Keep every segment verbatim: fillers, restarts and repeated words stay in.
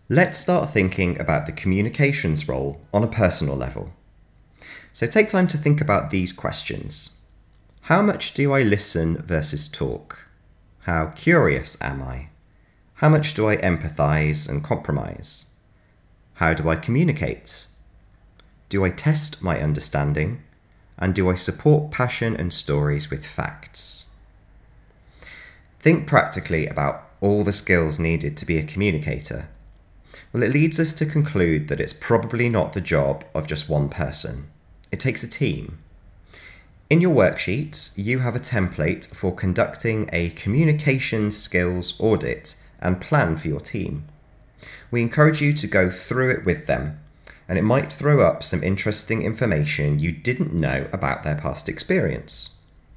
Let's start thinking about the communications role on a personal level. So take time to think about these questions. How much do I listen versus talk? How curious am I? How much do I empathise and compromise? How do I communicate? Do I test my understanding? And do I support passion and stories with facts? Think practically about all the skills needed to be a communicator. Well, it leads us to conclude that it's probably not the job of just one person. It takes a team. In your worksheets, you have a template for conducting a communication skills audit and plan for your team. We encourage you to go through it with them, and it might throw up some interesting information you didn't know about their past experience.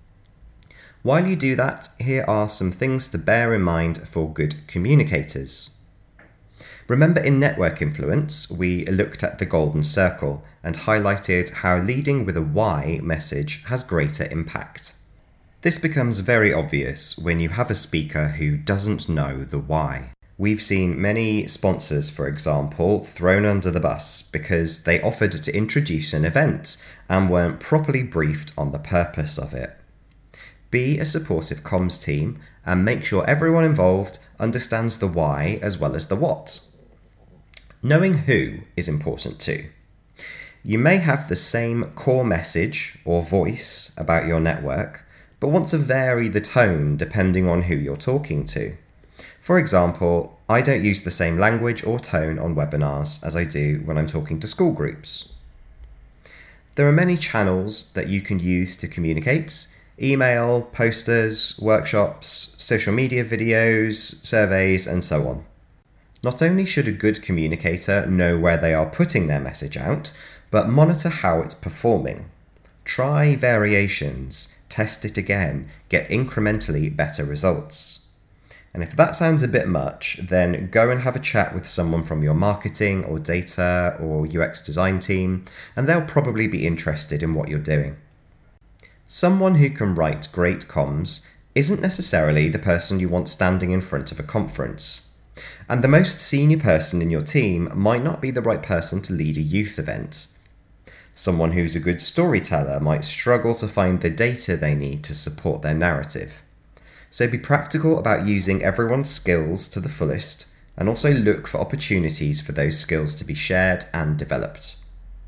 While you do that, here are some things to bear in mind for good communicators. Remember, in Network Influence, we looked at the golden circle and highlighted how leading with a why message has greater impact. This becomes very obvious when you have a speaker who doesn't know the why. We've seen many sponsors, for example, thrown under the bus because they offered to introduce an event and weren't properly briefed on the purpose of it. Be a supportive comms team and make sure everyone involved understands the why as well as the what. Knowing who is important too. You may have the same core message or voice about your network, but want to vary the tone depending on who you're talking to. For example, I don't use the same language or tone on webinars as I do when I'm talking to school groups. There are many channels that you can use to communicate: email, posters, workshops, social media videos, surveys, and so on. Not only should a good communicator know where they are putting their message out, but monitor how it's performing. Try variations, test it again, get incrementally better results. And if that sounds a bit much, then go and have a chat with someone from your marketing or data or U X design team, and they'll probably be interested in what you're doing. Someone who can write great comms isn't necessarily the person you want standing in front of a conference. And the most senior person in your team might not be the right person to lead a youth event. Someone who's a good storyteller might struggle to find the data they need to support their narrative. So be practical about using everyone's skills to the fullest, and also look for opportunities for those skills to be shared and developed.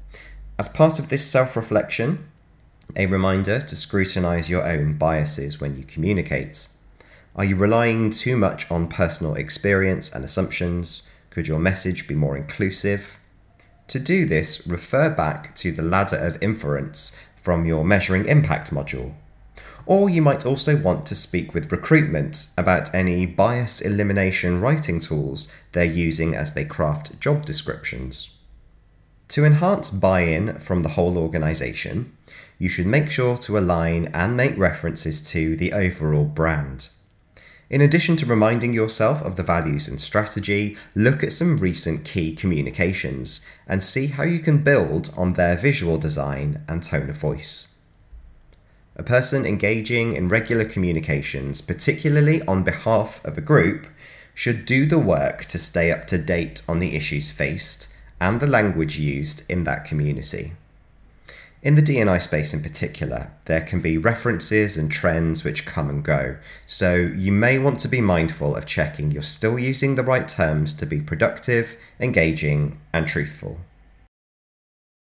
As part of this self-reflection, a reminder to scrutinise your own biases when you communicate. Are you relying too much on personal experience and assumptions? Could your message be more inclusive? To do this, refer back to the ladder of inference from your Measuring Impact module. Or you might also want to speak with recruitment about any bias elimination writing tools they're using as they craft job descriptions. To enhance buy-in from the whole organisation, you should make sure to align and make references to the overall brand. In addition to reminding yourself of the values and strategy, look at some recent key communications and see how you can build on their visual design and tone of voice. A person engaging in regular communications, particularly on behalf of a group, should do the work to stay up to date on the issues faced and the language used in that community. In the D and I space in particular, there can be references and trends which come and go, so you may want to be mindful of checking you're still using the right terms to be productive, engaging, and truthful.